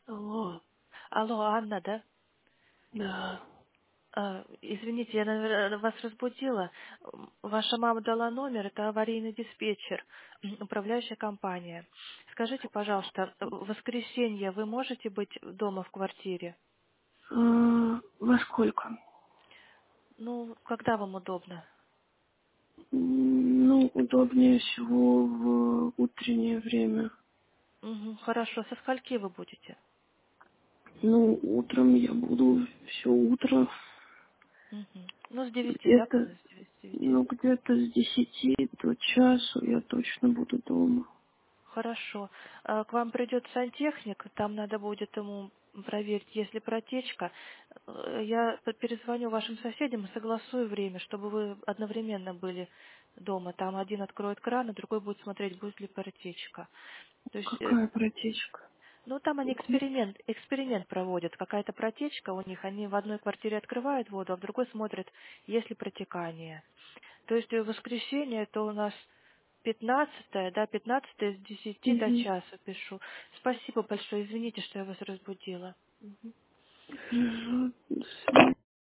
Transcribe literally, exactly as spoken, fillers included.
Алло, Алло, Анна, да? да. А, извините, я, наверное, вас разбудила. М, Ваша мама дала номер, это аварийный диспетчер, м, управляющая компания. Скажите, пожалуйста, в воскресенье вы можете быть дома в квартире? А, во сколько? Ну, когда вам удобно? М, Ну, удобнее всего в утреннее время. Мгм, хорошо, со скольки вы будете? Ну, утром я буду все утро. Мгм. Ну, с девяти, да, Где-то, с девяти. с девяти. ну, где-то с десяти до часу я точно буду дома. Хорошо. А, К вам придет сантехник, там надо будет ему проверить, если протечка. Э, Я п- перезвоню вашим соседям и согласую время, чтобы вы одновременно были дома. Там один откроет кран, а другой будет смотреть, будет ли протечка. То есть, э, Какая протечка? ну, там они эксперимент, эксперимент проводят. Какая-то протечка у них, они в одной квартире открывают воду, а в другой смотрят, есть ли протекание. То есть э, воскресенье это у нас пятнадцатое, да, пятнадцатое с десяти до Угу. часа пишу. Спасибо большое, извините, что я вас разбудила. Хорошо. До свидания.